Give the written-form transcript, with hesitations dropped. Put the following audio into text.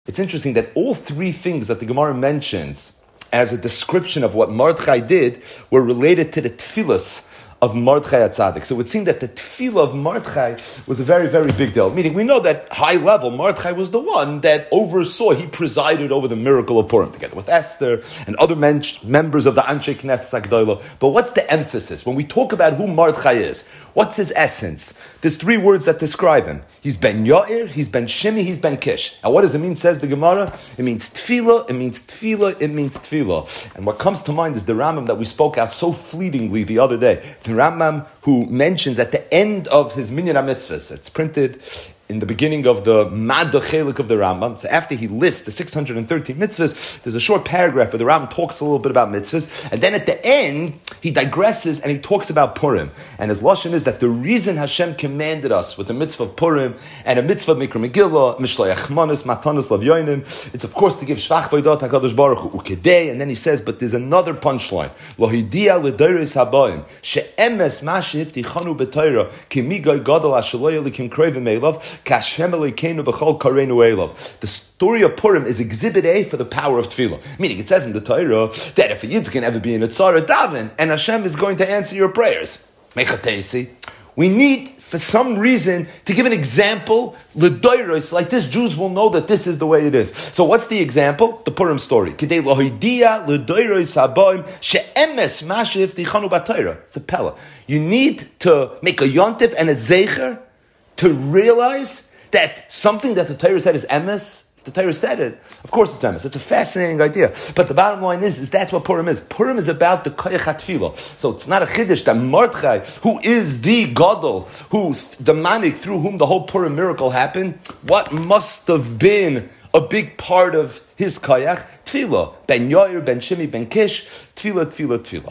It's interesting that all three things that the Gemara mentions as a description of what Mordechai did were related to the tefillas of Mordechai HaTzadik. So it would seem that the tefillah of Mordechai was a very, very big deal. Meaning, we know that high level, Mordechai was the one that oversaw, he presided over the miracle of Purim, together with Esther and other members of the Anshe Knesset HaGdolah. But what's the emphasis? When we talk about who Mordechai is, what's his essence? There's three words that describe him. He's Ben Yair, he's Ben Shimi, he's Ben Kish. And what does it mean, says the Gemara? It means tefillah, it means tefillah, it means tefillah. And what comes to mind is the Rambam that we spoke out so fleetingly the other day. The Rambam who mentions at the end of his Minyan HaMitzvahs, it's printed in the beginning of the Madda Chelik of the Rambam. So after he lists the 613 mitzvahs, there's a short paragraph where the Rambam talks a little bit about mitzvahs, and then at the end, he digresses and he talks about Purim. And his lashon is that the reason Hashem commanded us with the mitzvah of Purim and a mitzvah of Mikra Megillah, Mishloach Manos, Matanos Lavyonim, it's of course to give Shvach Vaydat HaKadosh Baruch Hu Ukedei, and then he says, but there's another punchline. Lo hidia l'doros habayim, she'emes ma she'hivtichanu b'Torah, ki migoy gadol asher lo yelikim krevim eilav, the story of Purim is exhibit A for the power of tefillah. Meaning, it says in the Torah that if a Yid can ever be in a tzara, daven, and Hashem is going to answer your prayers. We need, for some reason, to give an example, l'doros, like this, Jews will know that this is the way it is. So what's the example? The Purim story. It's a pella. You need to make a yontif and a zecher to realize that something that the Torah said is emes. If the Torah said it, of course it's emes. It's a fascinating idea. But the bottom line is that's what Purim is. Purim is about the koyach hatfilah. So it's not a chiddush that Mordechai, who is the gadol, who the manik through whom the whole Purim miracle happened, what must have been a big part of his koyach? Tefillah. Ben Yair, Ben Shimi, Ben Kish, tefillah, tefillah, tefillah.